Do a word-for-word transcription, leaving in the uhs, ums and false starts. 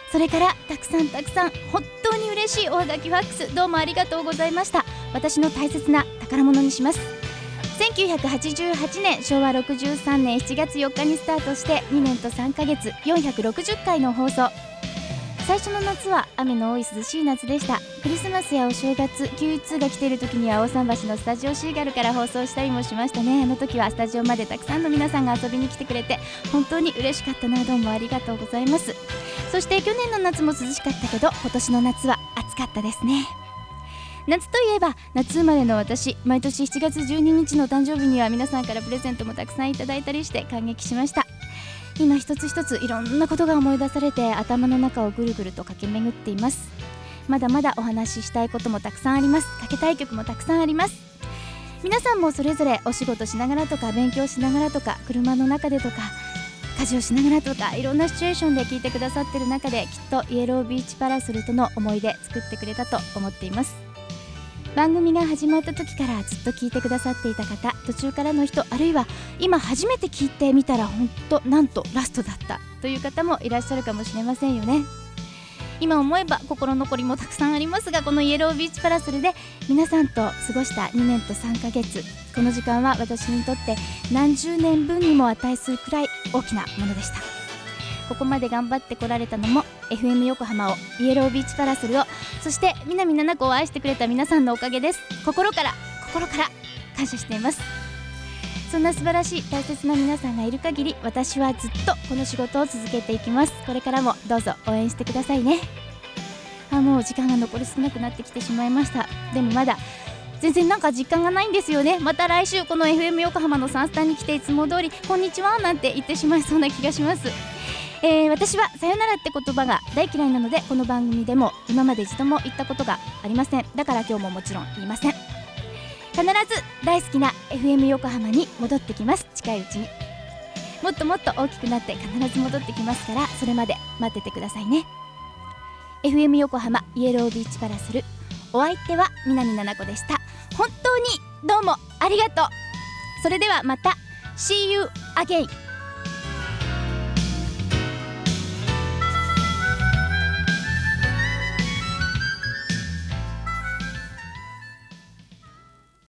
それからたくさんたくさん本当に嬉しいおはがきファックス、どうもありがとうございました。私の大切な宝物にします。せんきゅうひゃくはちじゅうはちねんしょうわろくじゅうさんねんしちがつよっかにスタートしてにねんとさんかげつ、よんひゃくろくじゅっかいの放送。最初の夏は雨の多い涼しい夏でした。クリスマスやお正月、きゅういち通が来ている時には大桟橋のスタジオシーガルから放送したりもしましたね。あの時はスタジオまでたくさんの皆さんが遊びに来てくれて本当に嬉しかったな。どうもありがとうございます。そして去年の夏も涼しかったけど、今年の夏は暑かったですね。夏といえば夏生まれの私、毎年しちがつじゅうににちの誕生日には皆さんからプレゼントもたくさんいただいたりして感激しました。今一つ一ついろんなことが思い出されて頭の中をぐるぐると駆け巡っています。まだまだお話ししたいこともたくさんあります。かけたい曲もたくさんあります。皆さんもそれぞれお仕事しながらとか勉強しながらとか車の中でとか家事をしながらとかいろんなシチュエーションで聞いてくださってる中で、きっとイエロービーチパラソルとの思い出作ってくれたと思っています。番組が始まった時からずっと聞いてくださっていた方、途中からの人、あるいは今初めて聞いてみたら本当なんとラストだったという方もいらっしゃるかもしれませんよね。今思えば心残りもたくさんありますが、このイエロービーチパラソルで皆さんと過ごしたにねんとさんかげつ、この時間は私にとって何十年分にも値するくらい大きなものでした。ここまで頑張ってこられたのも エフエム 横浜を、イエロービーチパラソルを、そして南七子を愛してくれた皆さんのおかげです。心から心から感謝しています。そんな素晴らしい大切な皆さんがいる限り、私はずっとこの仕事を続けていきます。これからもどうぞ応援してくださいね。あ、もう時間が残り少なくなってきてしまいました。でもまだ全然なんか実感がないんですよね。また来週この エフエム 横浜のサンスタに来ていつも通りこんにちはなんて言ってしまいそうな気がします。えー、私はさよならって言葉が大嫌いなので、この番組でも今まで一度も言ったことがありません。だから今日ももちろん言いません。必ず大好きな エフエム 横浜に戻ってきます。近いうちにもっともっと大きくなって必ず戻ってきますから、それまで待っててくださいね。 エフエム 横浜イエロービーチパラソル、お相手は南七子でした。本当にどうもありがとう。それではまた See you again。